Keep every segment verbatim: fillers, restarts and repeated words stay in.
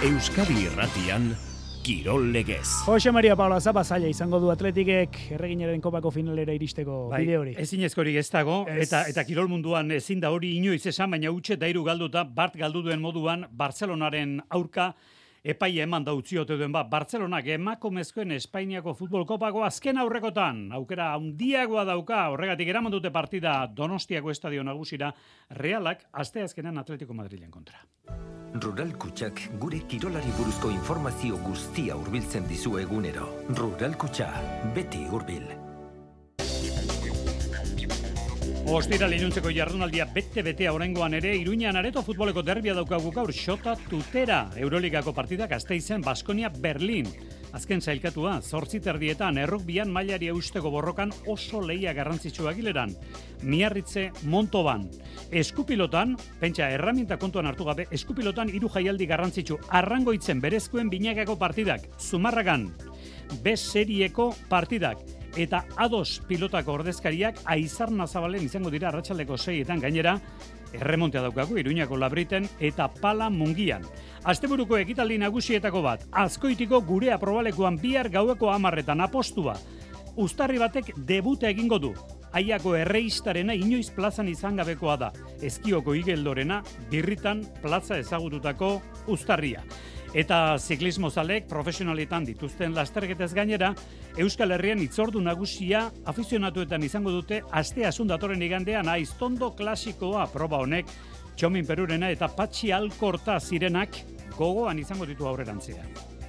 Euskadi Irratian, Kirol Legez. Jose Maria Paula Zapa zaila izango du Atletikek erreginaren kopako finalera iristeko bai, bide hori. Ezinezkorik ez dago, Ez. eta, eta kirol munduan ezin da hori inoiz esan, baina utxe eta hiru galduta, Bart galdu duen moduan, Bartzelonaren aurka, epaia eman da utziote duen ba, Bartzelonak emakumezkoen Espainiako futbol kopako azken aurrekotan, aukera handiagoa dauka, horregatik eraman dute partida Donostiako estadio nagusira, Realak asteazkenan Atletico Madrilen kontra. Rural Kutxak gure kirolari buruzko informazio guztia hurbiltzen dizu egunero. Rural Kutxa, beti hurbil. Ostira linuntzeko jardunaldia bete-betea oraingoan ere, Iruñean Areto futboleko derbia daukagu gaur Xota Tutera. Euroligako partidak Gasteizen Baskonia Berlin. Azken zailkatua, zortzi terdietan, errukbian mailari eusteko borrokan oso lehia garrantzitsua gileran. Miarritze Montoban. Eskupilotan, pentsa erraminta kontuan hartu gabe, eskupilotan hiru jaialdi garrantzitsu arrangoitzen berezkoen binakako partidak. Zumarragan, B serieko partidak. Eta ados pilotako ordezkariak Aizar Nazabalen izango dira arratsaldeko seietan gainera, erremontea daukagu Iruñako Labriten eta Pala Mungian. Asteburuko ekitaldi nagusietako bat, Azkoitiko gure aprobalekuan bihar gaueko hamarretan apostua. Uztarri batek debuta egingo du. Aiako erreistarena inoiz plazan izan gabekoa da. Ezkioko Igeldorena birritan plaza ezagututako uztarria. Eta ziklismozalek profesionaletan dituzten lasterketez gainera, Euskal Herrian itzordu nagusia afizionatuetan izango dute aste asun datorren igandean Aiztondo klasikoa proba honek, Txomin Perurena eta Patxi Alkorta zirenak gogoan izango ditu aurrerantzean.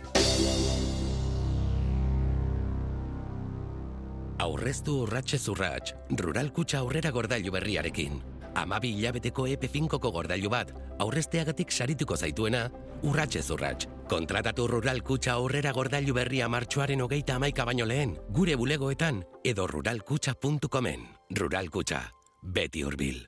Aurreztu urratxe zurratx, Rural Kutxa aurrera gordailu berriarekin. Amabi hilabeteko E P finkoko gordailu bat, aurrezteagatik sarituko zaituena, urratxe zurratx. Kontratatu Rural Kutxa aurrera gordailu berria martxoaren hogeita hamaika baino lehen, gure bulegoetan edo ruralkutxa puntu comen. Rural Kutxa, beti hurbil.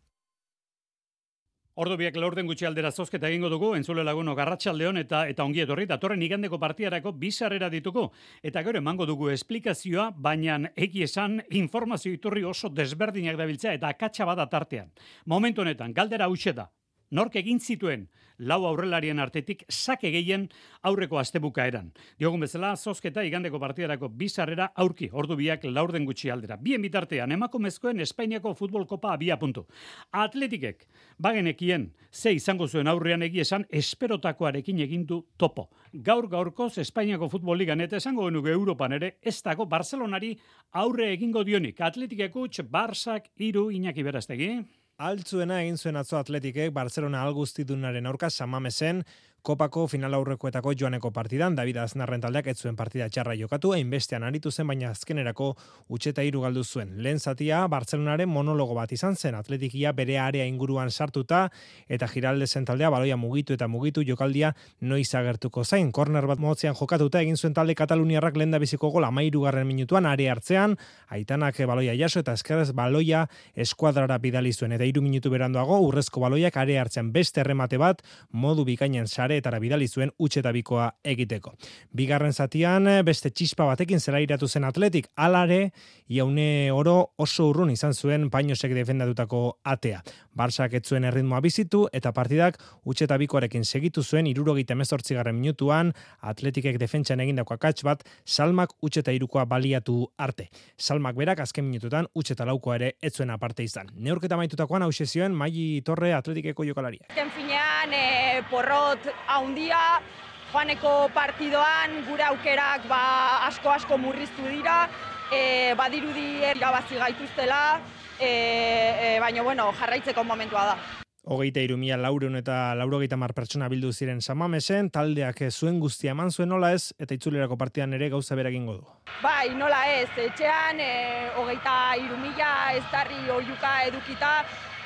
Ordu biak laurden gutxi aldera zozketa egingo dugu, entzule laguno garratsaldeon eta eta ongi etorri, datorren igandeko partidarako bi sarrera ditugu. Eta gero emango dugu esplikazioa, baina egi esan informazio iturri oso desberdinak dabiltzea eta akatsa bada tartean. Momentu honetan, galdera hauxe da. Nork egin zituen lau aurrelarien artetik sake gehien aurreko astebukaeran. Diogun bezala, zozketa igandeko partidarako bi sarrera aurki, ordu biak laurden gutxi aldera. Bien bitartean, emakumezkoen Espainiako futbol kopa abia puntu. Atletikek, bagenekien, ze izango zuen aurrean egie esan, esperotakoarekin egin du topo. Gaur gaurkoz Espainiako futbol ligan eta esango genuke Europan ere, ez dago Barcelonari aurre egingo dionik. Atletikek utx, Barsak, hiru, Iñaki Berastegi. Altzuena egin zuen atzo Atletikek Barcelona algustidunaren aurka Samamesen Kopako final aurrekoetako joaneko partidan, David Aznarren taldeak ez zuen partida txarra jokatu, einbestean aritu zen, baina azkenerako utxeta hiru galdu zuen. Lehen zatia Barcelonaren monologo bat izan zen, Atletikia bere area inguruan sartuta, eta Giraldesen taldea baloia mugitu eta mugitu jokaldia noiz agertuko zain. Korner bat motzean jokatuta egin zuen talde Kataluniarrak lenda biziko gol hamahirugarren minutuan are hartzean, Aitanak baloia jaso eta eskerrez baloia eskuadrara bidali zuen, eta hiru minutu beranduago urrezko baloiak are hartzean beste erremate bat modu bikainen sareetara bidali zuen utxeta bikoa egiteko. Bigarren zatian beste txispa batekin zelairatu zen Atletik, alare jaune oro oso urrun izan zuen Painosek defendatutako atea. Barsak ez zuen erritmoa bizitu eta partidak utxeta bikoarekin segitu zuen hirurogeita hemezortzigarren minutuan Atletikek defentsan egindako akats bat Salmak utxeta hirukoa baliatu arte. Salmak berak azken minututan utxeta laukoa ere ez zuen aparte izan. Neurketa amaitutakoan hause zioen Maili Torre Atletikeko jokalaria. Azken finean e, porrot haundia, joaneko partidoan gure aukerak ba, asko asko murriztu dira, e, badirudi irabazi gaituztela, e, e, baina bueno, jarraitzeko momentua da. Hogeita hiru mila laurehun eta laurogeita hamar pertsona bildu ziren Samamesen, taldeak zuen guztia eman zuen nola ez, eta itzulerako partidan ere gauza bera egingo du. Bai, nola ez, etxean, e, hogeita hiru mila eztarri oiuka edukita,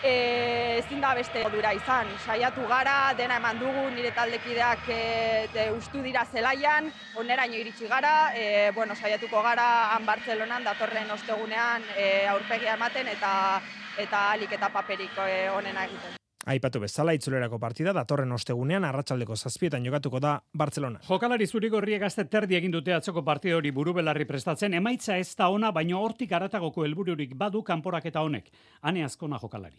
E, ezin da beste dura izan. Saiatu gara, dena eman dugu, nire taldekideak e, ustu dira zelaian, oneraino iritsi gara, e, bueno, saiatuko gara han Bartzelonan datorren ostegunean e, aurpegia ematen eta eta alik eta paperik e, onena egiten. Aipatu bezala itzulerako partida datorren ostegunean arratsaldeko zazpietan jokatuko da Barcelona. Jokalari zurigorriek gazte terdi egin dute atzoko partida hori burubelarri prestatzen, emaitza ez da ona, baino hortik aratagoko helbururik badu kanporaketa honek. Ane Azkona jokalaria.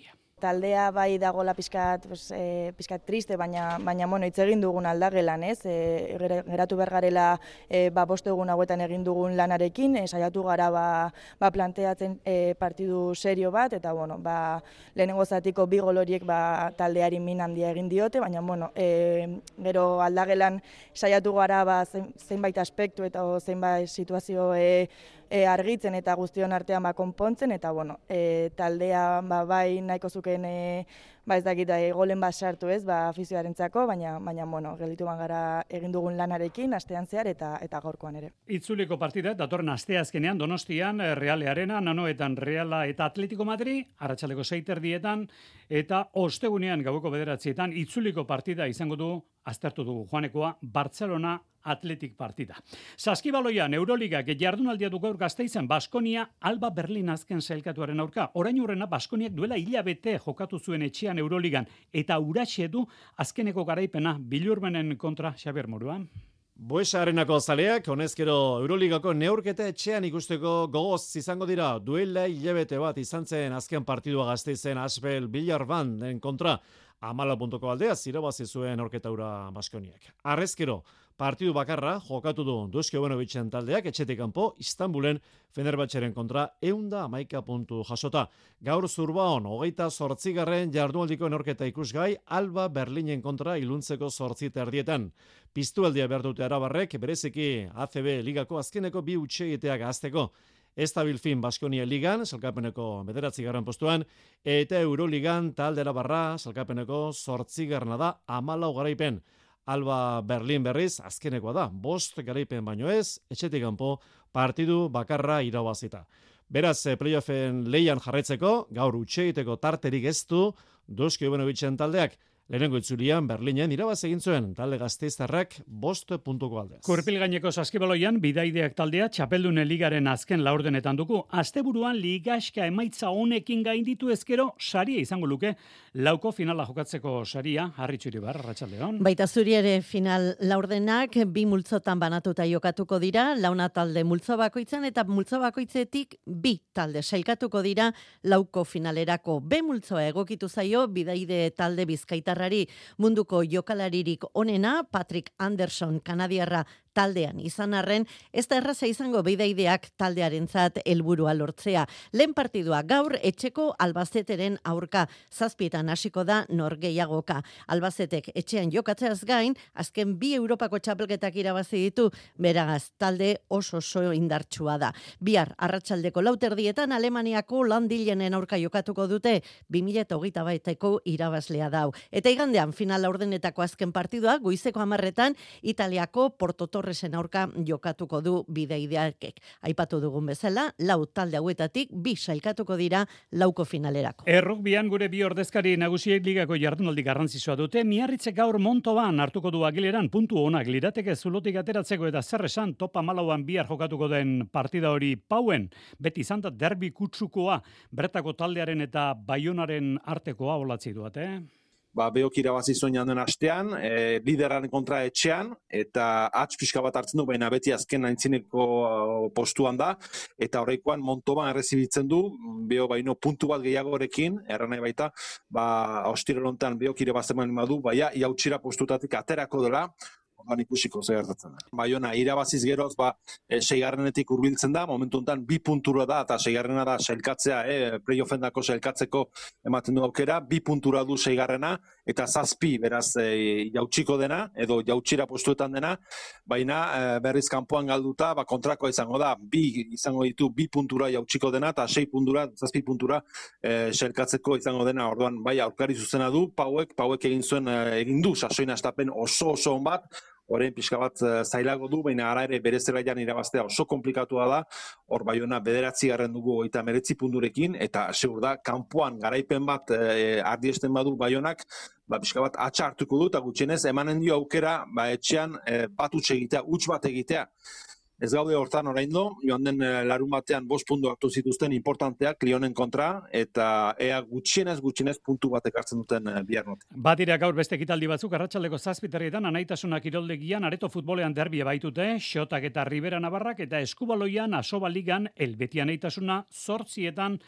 taldea bai dagola pizkat, pues, e, pizkat triste, baina, baina bueno, hitz egin dugun aldagelan, ez? E, geratu bergarela e, ba, bost egun hauetan egin dugun lanarekin, e, saiatu gara ba, ba planteatzen e, partidu serio bat, eta bueno, ba, lehenengo zatiko bi gol horiek ba, taldeari min handia egin diote, baina bueno, e, gero aldagelan saiatu gara ba, zeinbait aspektu eta zeinbait situazio e, e, argitzen eta guztion artean ba, konpontzen, eta bueno, e, taldea ba, bai nahiko zuken e, ba ez dakit e, golen bat sartu ez, ba afizioarentzako, baina baina bueno, gelditu ban gara egin dugun lanarekin astean zehar eta eta gaurkoan ere. Itzuliko partida datorren asteazkenean Donostian Realearena, Nanoetan Reala eta Atletico Madrid, arratsaldeko sei terdietan eta ostegunean gaueko bederatzietan itzuliko partida izango du, aztertu dugu joanekoa, Barcelona Atletik partida. Saskibaloian Euroligak jardunaldia du gaur Gasteizen Baskonia Alba Berlin azken sailkatuaren aurka. Orain urrena Baskoniak duela hilabete jokatu zuen etxean Euroligan eta uraxe du azkeneko garaipena Bilurbenen kontra Xabier Moruan. Buesa Arenako zaleak, honezkero Euroligako neurketa etxean ikusteko gogoz izango dira. Duela hilabete bat izan zen azken partidua Gasteizen Asbel Bilarbanden kontra. Amala puntuko aldea zirabazi zuen orketaura Baskoniak. Arrezkero, partidu bakarra jokatu du Dusko Benovitzen taldeak etxetik kanpo Istanbulen Fenerbahçeren kontra eunda hamaika puntu jasota. Gaur Zurbaon, hogeita zortzigarren jardunaldiko norketa ikusgai Alba Berlinen kontra iluntzeko zortzi terdietan. Piztualdia behar dute arabarrek, bereziki A C B ligako azkeneko bi hutsegiteak ahazteko. Estabil fin Baskonia ligan, salkapeneko bederatzigarren postuan, eta Euroligan taldera barra, salkapeneko zortzigarrena da, amalau garaipen. Alba Berlin berriz, azkenekoa da, bost garaipen baino ez, etxetik kanpo partidu bakarra irabazita. Beraz, playoffen leian jarraitzeko, gaur utxegiteko tarterik ez du, Dusko Benovitzen taldeak, lehenengo itzulian Berlinen irabaz egin zuen talde gasteiztarrak bost puntuko aldez. Kurpil gaineko saskibaloian bidaideak taldea txapeldunen ligaren azken laurdenetan dugu. Asteburuan ligaxka emaitza honekin gainditu ezkero saria izango luke lauko finala jokatzeko saria. Harritxuri bar, Arratsaldeon. Baita zuri ere final laurdenak bi multzotan banatuta jokatuko dira, launa talde multzo bakoitzan eta multzo bakoitzetik bi talde sailkatuko dira lauko finalerako. B multzoa egokitu zaio bidaide talde bizkaitarra munduko jokalaririk onena, Patrick Anderson, kanadiarra taldean izan arren, ez da erraza izango bidaideak taldearentzat helburua lortzea. Lehen partidua gaur etxeko Albazeteren aurka zazpietan hasiko da norgehiagoka. Albazetek etxean jokatzeaz gain, azken bi Europako txapelketak irabazi ditu, beragaz talde oso oso indartsua da. Bihar arratsaldeko lauterdietan Alemaniako landilenen aurka jokatuko dute bi mila hogeita bateko irabazlea dau. Eta igandean final laurdenetako azken partidua goizeko hamarretan Italiako Porto Torresen aurka jokatuko du bidaideakek. Aipatu dugun bezala, lau talde hauetatik bi sailkatuko dira lauko finalerako. Errugbian gure bi ordezkari nagusiek ligako jardunaldi garrantzitsua dute. Miarritzek gaur Montoban hartuko du Agileran puntu onak lirateke zulotik ateratzeko eta zer esan topa malauan bihar jokatuko den partida hori Pauen. Beti izan da derbi kutsukoa bertako taldearen eta Baionaren artekoa olatzi duat, eh? Ba, beok irabazi zuen janden astean, e, lideraren kontra etxean, eta atx pixka bat hartzen du, baina beti azken aintzineko postuan da, eta horreikoan Montoban errezibitzen du, beho baino puntu bat gehiagorekin, erran nahi baita, ba, ostirelontan beok irabazen badu, baina iautxira postutatik aterako dela, Ban ikusiko zer gertatzen da. Baiona irabaziz geroz, ba, e, seigarrenetik hurbiltzen da, momentu honetan bi puntura da, eta seigarrena da sailkatzea, e, playoffendako sailkatzeko ematen du aukera, bi puntura du seigarrena, eta zazpi, beraz, e, jautsiko dena, edo jautxira postuetan dena, baina e, berriz kanpoan galduta, ba, kontrakoa izango da, bi izango ditu, bi puntura jautsiko dena, eta sei puntura, zazpi puntura e, sailkatzeko izango dena, orduan, bai, aurkari zuzena du, pauek, pauek egin zuen, e, egin du, sasoin astapen oso oso on bat, Orain pixka bat zailago du, baina ara ere bere zelaian irabaztea oso komplikatua da, hor Baiona bederatzi garren dugu eta meretzi punturekin, eta segur da, kanpoan garaipen bat e, ardiesten badu Baionak, ba, pixka bat atxa hartuko du, eta gutxienez emanen dio aukera, ba, etxean e, bat utxe egitea, huts bat egitea. Ez gaude hortan oraindu, joan den larun batean bost puntu hartu zituzten importanteak Lionen kontra, eta ea gutxienez gutxienez puntu bat ekartzen duten bihar note. Badira gaur beste ekitaldi batzuk arratsaldeko zazpiterrietan Anaitasuna kiroldegian areto futbolean derbia baitute, Xotak eta Ribera Navarrak eta Eskubaloian Asoba Ligan Elbeti Anaitasuna zortzietan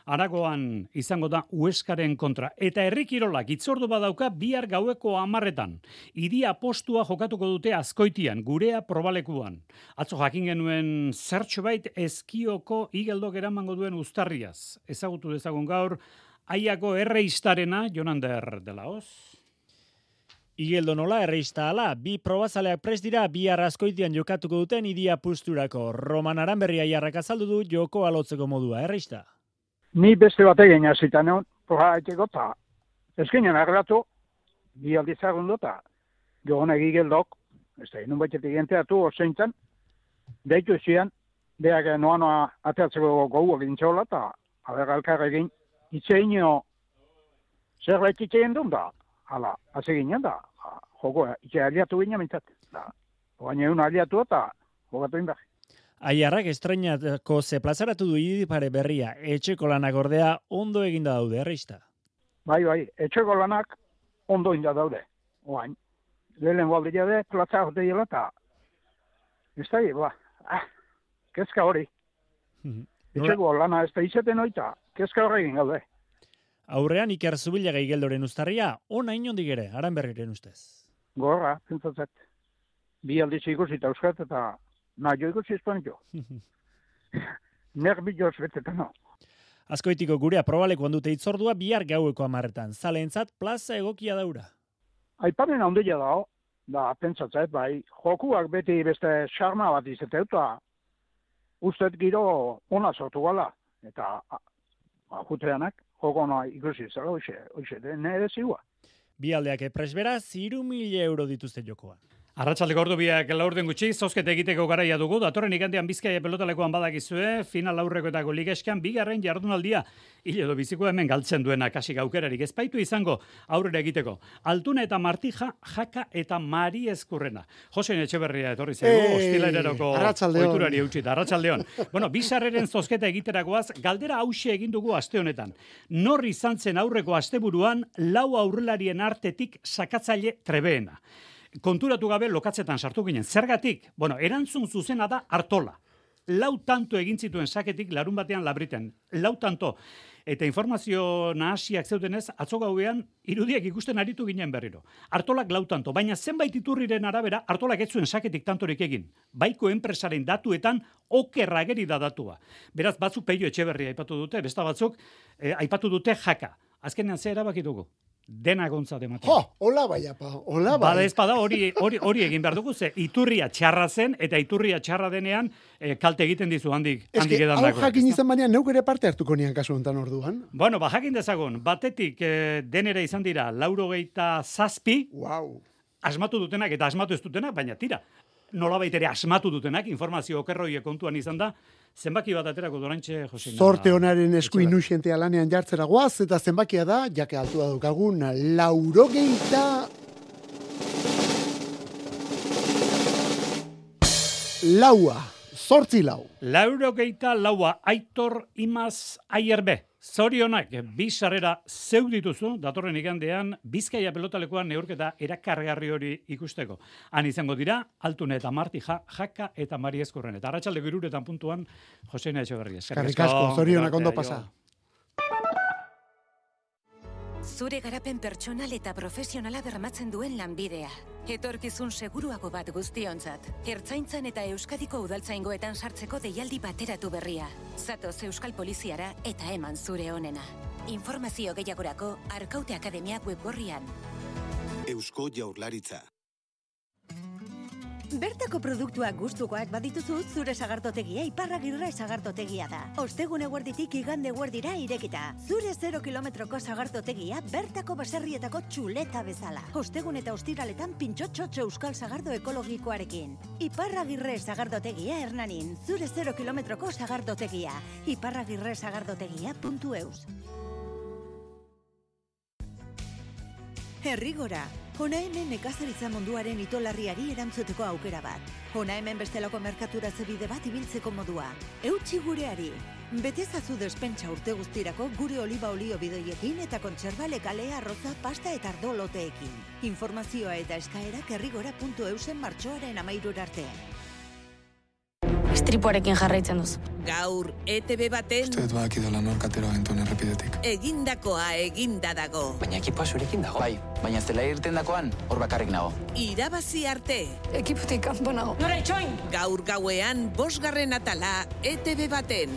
Aragoan izango da Hueskaren kontra. Eta herri kirolak itzordu badauka bihar gaueko hamarretan. Idia postua jokatuko dute Azkoitian, gurea probalekuan. Atzo jakin genuen zertxo bait Ezkioko igeldok eramango duen uztarriaz. Ezagutu dezagun gaur, Aiako erreistarena, Jonander de la Hoz. Igeldo nola, erreista ala, bi probazaleak prest dira, bi Azkoitian jokatuko duten Idia posturako. Roman Aranberri aiarrak azaldu du joko alotzeko modua, erreista. Ni beste bat egin azitan egon, porra haiteko eta ezkinen arratu, bi aldizagun dota, jogon egigeldok, ez da, inun baitetik enteatu, oseintzen, deitu zian, beak noa noa ateatzeko gogu egin txola, eta aberra elkar egin, itzeino zerbait itzein duen da, hala, hasi ginen da, joko, itxe aliatu ginen mintzat, da, baina egun aliatu eta jokatu indar. Aiarrak estrenatako ze plazaratu du Idipare berria, etxeko lanak ordea ondo eginda daude, erreista. Bai, bai, etxeko lanak ondo inda daude, oain. Lehen baldila de, plaza hote dela eta, ez da, ba, ah, kezka hori. Etxeko lana ez da izaten oita, kezka horregin gaude. Aurrean Iker Zubillaga igeldoren uztarria, ona inondik ere, Aranberriren ustez. Gorra, zentzatzet. Bi aldiz ikusita euskat eta nahi ikusi izpan jo. Nerbi joz beteta no. Azkoitiko gurea probalekuan dute itzordua bihar gaueko hamarretan. Zaleentzat plaza egokia daura. Aipamen handia da, da pentsatzet, bai, jokuak beti beste xarma bat izate eta ustet giro ona sortu gala. Eta juteanak, joko ona ikusi zara, hoxe, hoxe, nire zigua. Bi aldeak presberaz, hiru mila euro dituzte jokoa. Arratsaldeko ordu biak laurden gutxi, zozkete egiteko garaia dugu, datorren igandean Bizkaia pelotalekoan badakizue, final aurrekoetako ligeskan bigarren jardunaldia, hile edo biziko hemen galtzen duena, kasik aukerarik ezpaitu izango aurrera egiteko. Altuna eta Martija, Jaka eta Mari Ezkurrena. Josein Etxeberria etorri zego, hostilareroko oiturari eutxita, arratsaldeon. Bueno, bizarreren zozketa egiterakoaz, galdera hause egin dugu aste honetan. Nor izan zen aurreko asteburuan, lau aurrelarien artetik sakatzaile trebeena. Konturatu gabe lokatzetan sartu ginen. Zergatik? Bueno, erantzun zuzena da Artola. Lau tanto egin zituen saketik larun batean Labriten. Lau tanto. Eta informazio nahasiak zeutenez, atzo gauean irudiak ikusten aritu ginen berriro. Artolak lau tanto, baina zenbait iturriren arabera Artolak ez zuen saketik tantorik egin. Baiko enpresaren datuetan okerra ageri da datua. Beraz, batzuk Peio Etxeberria aipatu dute, besta batzuk eh, aipatu dute Jaka. Azkenean ze erabaki dugu? Dena gontza dematen. Jo, hola bai, apa, hola bai. Bada ezpada hori, hori, hori egin behar dugu, ze iturria txarra zen, eta iturria txarra denean eh, kalte egiten dizu handik, handik edan dago. Hau jakin izan baina neuk ere parte hartuko nian kasu honetan orduan. Bueno, ba, jakin dezagun, batetik eh, denera izan dira, laurogeita zazpi, wow. Asmatu dutenak eta asmatu ez dutenak, baina tira, nolabait ere asmatu dutenak, informazio okerroie kontuan izan da, zenbaki bat aterako dorantxe, Jose. Zorte honaren esku inusientea lanean jartzera goaz, eta zenbakia da, jake altua daukagun, laurogeita... Laua, zortzi lau. Laurogeita laua, Aitor Imaz Aierbe. Zorionak, bi sarrera zeu dituzu, datorren igandean, Bizkaia pelotalekoan neurketa erakargarri hori ikusteko. Han izango dira, Altune eta Martija, Jaka eta Mari Ezkurren. Eta arratsaldeko hiruretan puntuan, Joseina Etxeberria. Eskerrik asko, zorionak ondo pasa. Zure garapen pertsonal eta profesionala bermatzen duen lanbidea. Etorkizun seguruago bat guztiontzat. Ertzaintzan eta Euskadiko udaltzaingoetan sartzeko deialdi bateratu berria. Zatoz Euskal Poliziara eta eman zure onena. Informazio gehiagorako Arkaute Akademiak webgorrian. Eusko Jaurlaritza. Bertako produktuak gustukoak badituzu, zure sagardotegia Iparragirre sagardotegia da. Ostegun eguerditik igande eguerdira irekita. Zure zero kilometroko sagardotegia bertako baserrietako txuleta bezala. Ostegun eta ostiraletan pintxotxotxo euskal sagardo ekologikoarekin. Iparragirre sagardotegia Hernanin. Zure zero kilometroko sagardotegia. Iparragirre sagardotegia puntu eus. Herrigora. Hona hemen nekazaritza munduaren itolarriari erantzuteko aukera bat. Hona hemen bestelako merkatura zebide bat ibiltzeko modua. Eutsi gureari. Betezazu despentsa urte guztirako gure oliba olio bidoiekin eta kontserbale kalea, arroza, pasta eta ardo loteekin. Informazioa eta eskaerak herrigora puntu eusen martxoaren amairur arte. istripuarekin jarraitzen duzu. Gaur E T B baten Uste dut badakidola norkatero gintuen errepidetik. egindakoa eginda dago. Baina ekipoa zurekin dago. Bai, baina ez dela irten dakoan, hor bakarrik nago. Irabazi arte. Ekiputik kanpo nago. Nora itxoin! Gaur gauean bosgarren atala E T B baten.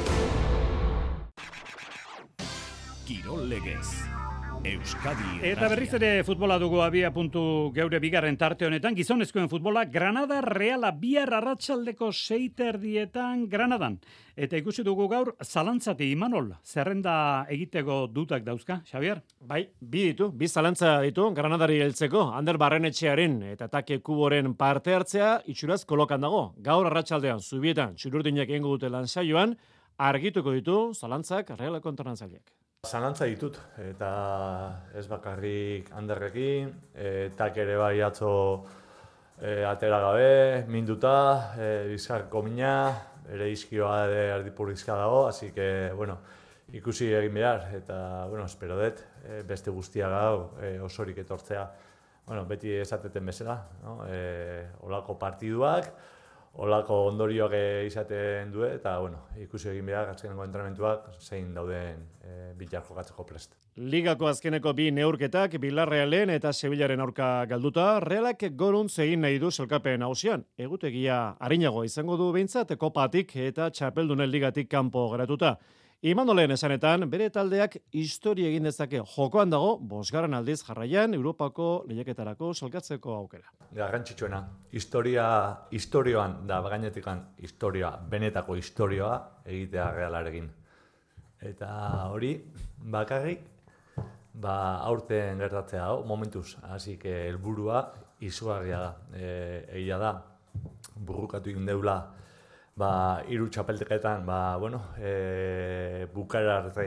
Kirol Legez. Euskadi Eta berriz ere futbola dugu abia puntu geure bigarren tarte honetan, gizonezkoen futbola Granada Reala bihar arratsaldeko sei terdietan Granadan. Eta ikusi dugu gaur zalantzati Imanol, zerrenda egiteko dutak dauzka, Xavier? Bai, bi ditu, bi zalantza ditu Granadari heltzeko, Ander Barrenetxearen eta Take Kuboren parte hartzea itxuraz kolokan dago. Gaur arratsaldean Zubietan txururdinak egingo dute lan saioan, argituko ditu zalantzak Realako entrenatzailek. Zalantza ditut, eta ez bakarrik Anderrekin, eta ere bai atzo e, atera gabe, minduta, e, bizkarko mina, ere izkioa erdipurrizka dago, así que, bueno, ikusi egin behar, eta, bueno, espero dut, e, beste guztia gau, e, osorik etortzea, bueno, beti esateten bezala, no? E, olako partiduak, olako ondorioak izaten du eta bueno, ikusi egin behar azkeneko entrenamentuak zein dauden e, Bilar jokatzeko prest. Ligako azkeneko bi neurketak Villarrealen eta Sevillaren aurka galduta, Realak goruntz egin nahi du sailkapen nagusian. Egutegia arinago izango du behintzat kopatik eta txapeldunen ligatik kanpo geratuta. Imanolen esanetan, bere taldeak historia egin dezake jokoan dago, bosgarren aldiz jarraian Europako lehiaketarako salkatzeko aukera. Garrantzitsuena, historia, historioan da gainetikan historia, benetako historioa egitea Realarekin. Eta hori, bakarrik, ba, aurten gertatzea dago, momentuz, hasi que helburua izugarria da. E, egia da, burrukatu egin deula, ba, hiru txapelketan, ba, bueno, e, bukara arte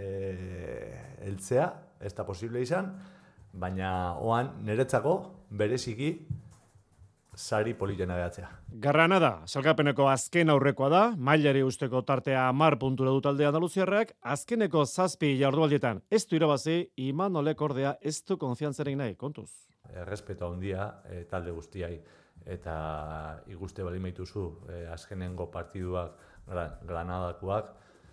e, heltzea, ez da posible izan, baina oan niretzako bereziki sari politena behatzea. Granada, salkapeneko azken aurrekoa da, mailari usteko tartea hamar puntura du talde andaluziarrak, azkeneko zazpi jardualdietan ez du irabazi, Imanolek ordea ez du konfiantzaren nahi, kontuz. Errespeto handia e, talde guztiai. Eta ikuste bali maituzu eh, azkenengo partiduak Granadakoak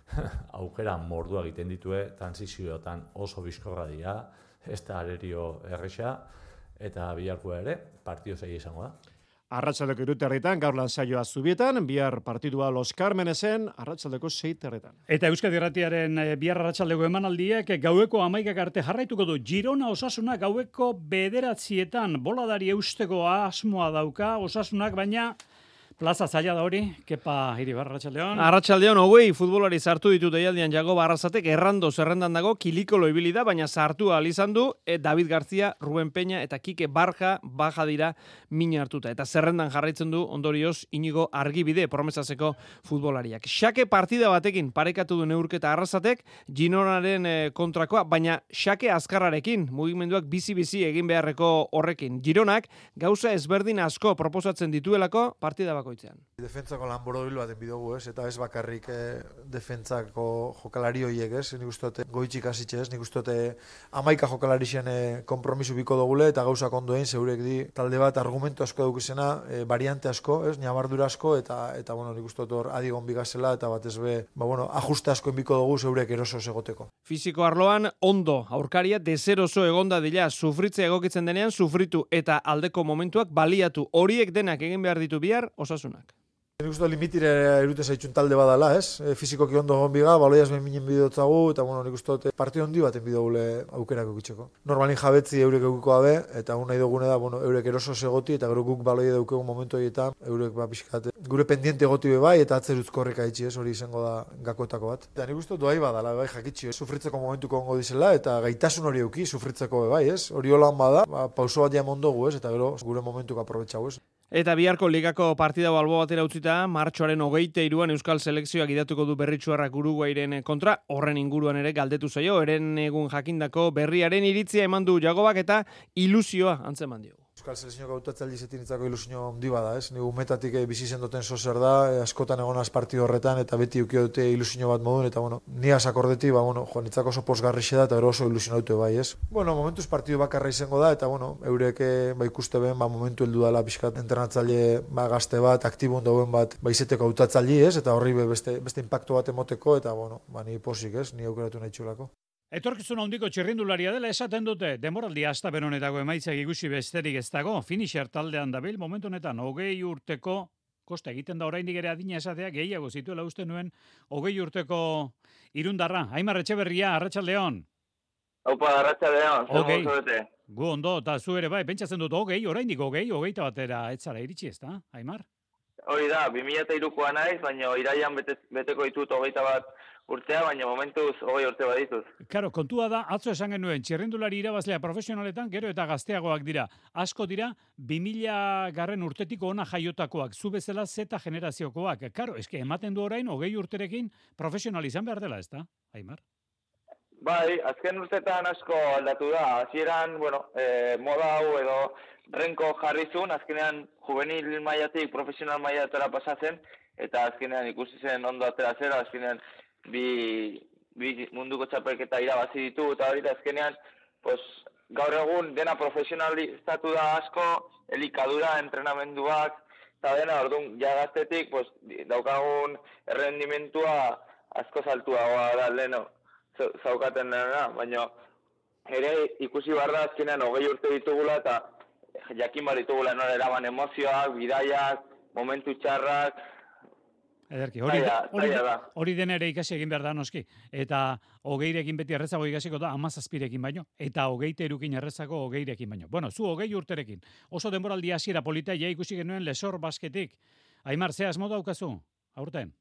aukera mordua egiten ditue, transizioetan oso bizkorra dira, ez da arerio erresa, eta biharkoa ere, partidu zaila izango da. Arratsaldeko hiru territan, gaur lan saioa Zubietan, bihar partidua Los Carmenesen, arratsaldeko sei territan. Eta Euskadi Irratiaren e, bihar arratsaldeko emanaldiak gaueko hamaikak arte jarraituko du. Girona Osasuna gaueko bederatzietan boladari eusteko asmoa dauka Osasunak, baina plaza zaila da hori, Kepa Iribar, arratsaldeon. Arratsaldeon, hogei futbolari sartu ditu deialdian Jago Barrazatek, errando zerrendan dago, Kilikolo ibili da, baina sartu ahal izan du, e, David García, Ruben Peña eta Kike Barja baja dira mina hartuta. Eta zerrendan jarraitzen du ondorioz Inigo Argibide promesaseko futbolariak. Xake partida batekin parekatu du neurketa Arrasatek, Gironaren e, kontrakoa, baina xake azkarrarekin, mugimenduak bizi-bizi egin beharreko horrekin. Gironak gauza ezberdin asko proposatzen dituelako partida bako. Defentsako lan borobil baten bidogu, ez? Eta ez bakarrik eh, defentsako jokalari horiek, ez? Nik ustote goitxik hasitxe, ez? Nik ustote amaika jokalari zen eh, kompromisu biko dugule eta gauzak ondoen zeurek di talde bat argumentu asko daukizena, eh, variante asko, ez? Nabardura asko eta eta bueno, nik ustote hor adigon bigazela eta batez be, ba bueno, ajuste asko biko dugu zeurek eroso egoteko. Fisiko arloan ondo, aurkaria deseroso egonda dila, sufritzea egokitzen denean sufritu eta aldeko momentuak baliatu, horiek denak egin behar ditu bihar Osasunak. Nik uste limitire erute zaitxun talde badala, ez? E, fizikoki ondo egon biga, baloiaz minen bidotzagu, eta bueno, nik uste partio hondi baten bidogule aukerak eukitzeko. Normalin jabetzi eurek eukiko abe, eta un nahi dugune da, bueno, eurek eroso segoti, eta gero guk baloia daukegu momentu horietan, eurek ba pixkat, gure pendiente egoti be bai, eta atzeruzko horrek haitxi, ez? Hori izango da gakoetako bat. Eta nik uste doai badala, bai, jakitxi, ez? Sufritzeko momentuko ongo dizela, eta gaitasun hori euki, sufritzeko be bai, ez? Hori holan bada, ba, pauso bat jamon dugu, ez? Eta gero gure momentuko aprobetxagu, ez? Eta biharko ligako partida albo batera utzita, martxoaren hogeita hiruan Euskal Selekzioak idatuko du Berritsuarrak Uruguairen kontra, horren inguruan ere galdetu zaio, eren egun jakindako berriaren iritzia eman du Jagobak eta ilusioa antzeman diogu. Euskal Selekzioko hautatzaile izetinitzako ilusio handi bada, ez? Ni umetatik eh, bizi zendoten sozer da, eh, askotan egonaz partidu horretan eta beti ukio dute ilusio bat modun eta bueno, ni asakordeti, ba bueno, Juanitzako oso posgarrixe da eta gero oso ilusionatu bai, ez? Bueno, momentuz partidu bakarra izango da eta bueno, eurek eh, ba ikuste ben, ba momentu heldu dela pixkat entrenatzaile ba gazte bat, aktibun dauen bat, ba izeteko hautatzaile, ez? Eta horri be beste beste inpaktu bat emoteko eta bueno, ba ni posik, ez? Ni aukeratu nahi txulako. Etorkizun handiko txirrindularia dela esaten dute, demoraldi astapen honetako emaitzak ikusi besterik ez dago, finisher taldean dabil, momentu honetan, hogei urteko, kosta egiten da oraindik ere adina esatea, gehiago zituela uste nuen, hogei urteko irundarra. Aimar Etxeberria, Arratsaldeon. Haupa, Arratsaldeon, zer Hogei. mozu bete? Gu ondo, eta zu ere bai, pentsatzen dut hogei, oraindik hogei, hogeita batera etzara iritsi ez da, Aimar? Hori da, bi mila hirukoa naiz, baina iraian bete, beteko ditut hogeita bat urtea, baina momentuz hogei urte badituz. Karo, kontua da, atzo esan genuen, txirrindulari irabazlea profesionaletan, gero eta gazteagoak dira. Asko dira, bi mila garren urtetiko ona jaiotakoak, zu bezala zeta generaziokoak. Karo, eske ematen du orain, hogei urterekin profesional izan behar dela, ez da, Aimar? Bai, azken urtetan asko aldatu da. Hasieran, bueno, eh, moda hau edo renko jarri zuen, azkenean juvenil mailatik profesional mailatara pasatzen, eta azkenean ikusi zen ondo atera zera, azkenean bi, bi munduko txapelketa irabazi ditu, eta hori da azkenean, pues, gaur egun dena profesionalizatu da asko, elikadura, entrenamenduak, eta dena, orduan, ja gaztetik, pues, daukagun errendimentua asko saltuagoa da leheno zaukaten dena, baina ere ikusi behar da azkenean hogei urte ditugula eta jakin bar ditugula nora eraman emozioak, bidaiak, momentu txarrak. Ederki, hori, Zaila, hori, zaila da. hori den ere ikasi egin behar da noski. Eta hogeirekin beti errezago ikasiko da, amazazpirekin baino. Eta hogeite erukin errezago hogeirekin baino. Bueno, zu hogei urterekin. Oso denboraldi hasiera polita ja ikusi genuen lesor basketik. Aimar, ze asmo daukazu, aurten?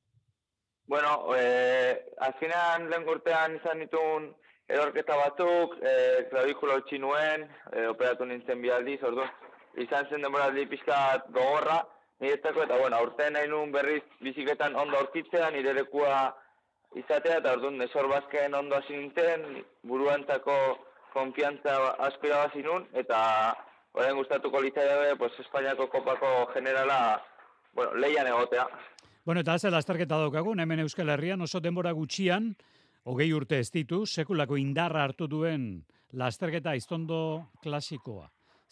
Bueno, eh, azkenean lehen urtean izan ditun erorketa batzuk, eh, klavikula utzi nuen, eh, operatu nintzen bi aldiz, orduan, izan zen denboraldi pixkat gogorra, niretzako, eta bueno, aurten nahi nuen berriz biziketan ondo aurkitzea, nire lekua izatea, eta orduan nesor bazken ondo hasi nintzen, buruantzako konfiantza asko irabazi nuen, eta orain gustatuko litzaidabe, pues, Espainiako kopako generala, bueno, leian egotea. Bueno, eta azela lasterketa daukagun, hemen Euskal Herrian oso denbora gutxian, hogei urte ez ditu, sekulako indarra hartu duen lasterketa iztondo klasikoa.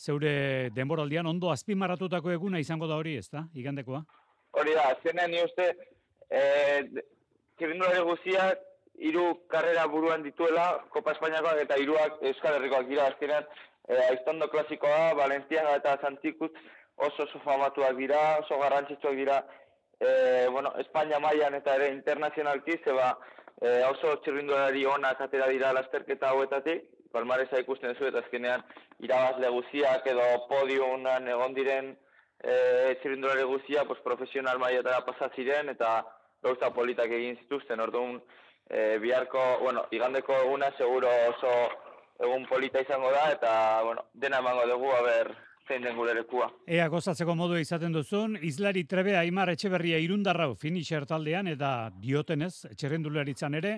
Zeure denboraldian ondo azpimarratutako eguna izango da hori, ez da, igandekoa? Hori da, azkenean ni uste, eh, txirrindulari guztiak hiru karrera buruan dituela, Kopa Espainiakoak eta hiruak Euskal Herrikoak dira azkenean, eh, aiztondo klasikoa, Valentziaga eta Santikut oso oso famatuak dira, oso garrantzitsuak dira, eh, bueno, Espainia mailan eta ere internazionalki, zeba eh, oso txirrindulari onak atera dira lasterketa hauetatik, palmaresa ikusten zu eta azkenean irabazle guztiak edo podiuman egon diren e, txirrindulari guztia, pues, profesional mailatara pasa ziren eta gauza politak egin zituzten. Orduan, e, biharko, bueno, igandeko eguna seguro oso egun polita izango da eta, bueno, dena emango dugu aber zein den gure lekua. Ea gozatzeko modu izaten duzun, Islari Trebe Aimar Etxeberria irundarrau finisher taldean eta diotenez, txirrindularitzan ere,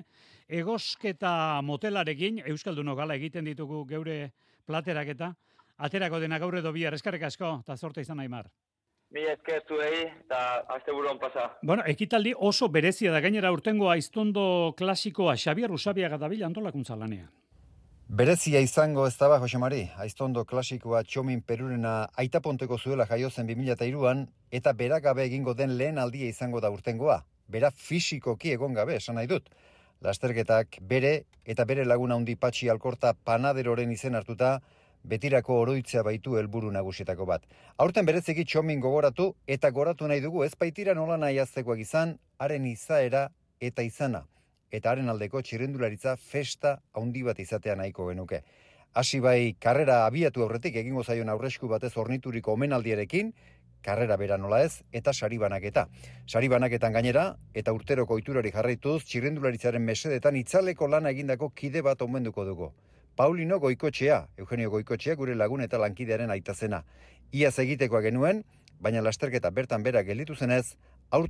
egosketa motelarekin, Euskaldunok gala egiten ditugu geure plateraketa, aterako dena gaur edo bihar, eskerrik asko, eta zorte izan Aimar. Mi esker zuei eta azte buruan pasa. Bueno, ekitaldi oso berezia da gainera urtengo aiztondo klasikoa Xabier Usabiaga dabil antolakuntza lanean. Berezia izango ez daba, Jose Mari, aiztondo klasikoa Txomin Perurena aitaponteko zuela jaiozen bi mila hiruan eta beragabe egingo den lehen aldia izango da urtengoa. Bera fisikoki egon gabe, esan nahi dut. Lasterketak bere eta bere laguna handi Patxi Alkorta panaderoren izen hartuta betirako oroitzea baitu helburu nagusietako bat. Aurten bereziki Txomin gogoratu eta goratu nahi dugu ez baitira nola nahi aztekoak izan, haren izaera eta izana. Eta haren aldeko txirrindularitza festa handi bat izatea nahiko genuke. Hasi bai karrera abiatu aurretik egingo zaion aurresku batez ornituriko omenaldiarekin, karrera bera nola ez, eta sari banaketa. Sari banaketan gainera, eta urteroko ohiturari jarraituz, txirrendularitzaren mesedetan itzaleko lana egindako kide bat omenduko dugu. Paulino Goikotxea, Eugenio Goikotxea gure lagun eta lankidearen aitazena. Iaz egitekoa genuen, baina lasterketa bertan bera gelditu zenez, aurten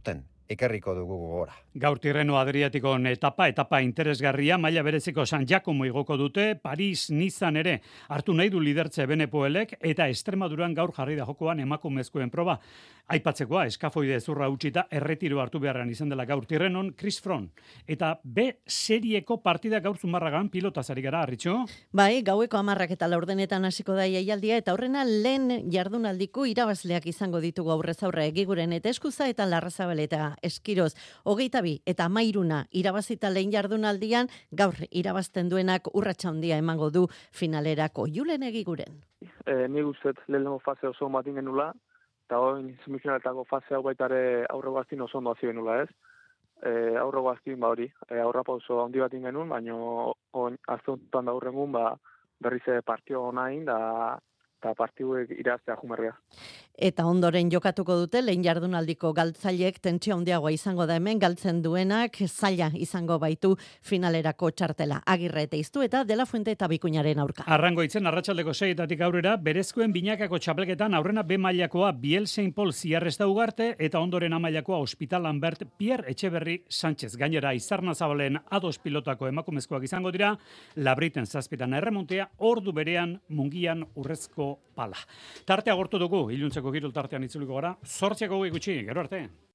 ekarriko dugu gogora. Gaur Tirreno Adriatikon etapa, etapa interesgarria, maila bereziko San Giacomo igoko dute, Paris Nizan ere hartu nahi du lidertze Benepoelek, eta Extremaduran gaur jarri da jokoan emakumezkoen proba. Aipatzekoa, eskafoide zurra utxita, erretiro hartu beharrean izan dela gaur Tirrenon, Chris Froome. Eta B serieko partida gaur Zumarragan pilotazari gara, Arritxo? Bai, gaueko amarrak eta laurdenetan hasiko da jaialdia, eta horrena lehen jardunaldiko irabazleak izango ditugu aurrez aurre Egiguren eta Eskuza eta Larrazabaleta Eskiroz. Hogeita bi eta amairuna irabazita lehen jardunaldian, gaur irabazten duenak urratsa handia emango du finalerako. Julen Egiguren. E, ni guztet lehenengo fase oso batin genula, eta hori semifinaletako fase hau baitare aurrego aztin oso ondo hasi genula, ez? E, aurrego aztin ba hori, e, aurra pauso handi batin genuen, baina azte honetan da hurrengun ba, berriz partio nahin, da eta partiduek iraztea jumerria. Eta ondoren jokatuko dute, lehen jardunaldiko galtzaileek tentsio handiagoa izango da hemen, galtzen duenak zaila izango baitu finalerako txartela. Agirre eta Iztu eta De La Fuente eta Bikuñaren aurka. Arrangoitzen arratsaldeko seietatik aurrera, berezkoen binakako txapelketan aurrena B mailakoa Biel Saint Paul Ziarresta Ugarte eta ondoren A mailakoa Hospital Lambert Pierre Etxeberri Sánchez. Gainera, Izarna Zabalen ados pilotako emakumezkoak izango dira, Labriten zazpitan erremontea, ordu berean Mungian Urrezko Pala. Tarte agortu dugu, iluntzeko kirol tartean itzuliko gara, zortziako gutxi, gero arte.